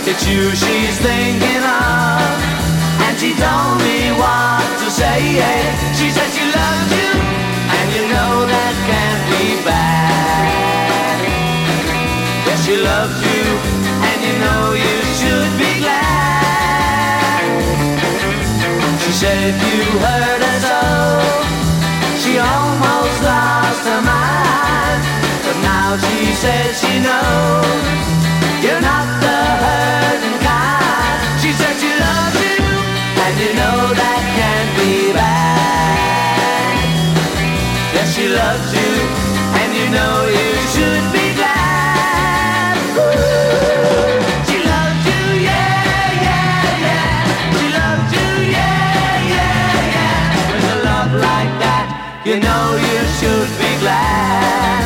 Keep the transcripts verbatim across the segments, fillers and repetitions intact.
It's you she's thinking of, and she told me what to say. She said she loves you, and you know that can't be bad. Yes, she loves you, and you know you should be glad. She said if you hurt her so, she almost lost her mind. But now she says she knows you're not the hurting kind. She said she loves you, and you know that can't be bad. Yes, she loves you, and you know you should be glad. Ooh. She loves you, yeah, yeah, yeah. She loves you, yeah, yeah, yeah. With a love like that, you know you should be glad.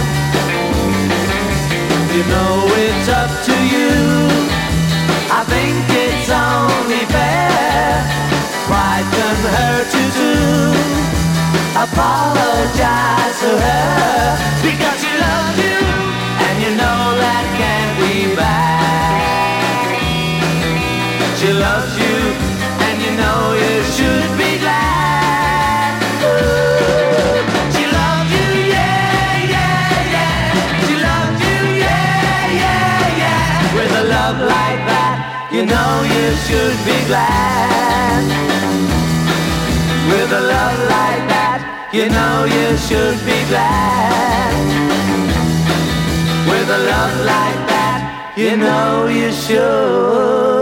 You know it's up to you. I think it's only fair. Pride can hurt you too. Apologize to her, because she loves you, and you know that can't be bad. She loves you, and you know you should be glad. Ooh. She loves you, yeah, yeah, yeah. She loves you, yeah, yeah, yeah. With a love like that, you know you should be glad. With a love like that, you know you should be glad. With a love like that, you know you should.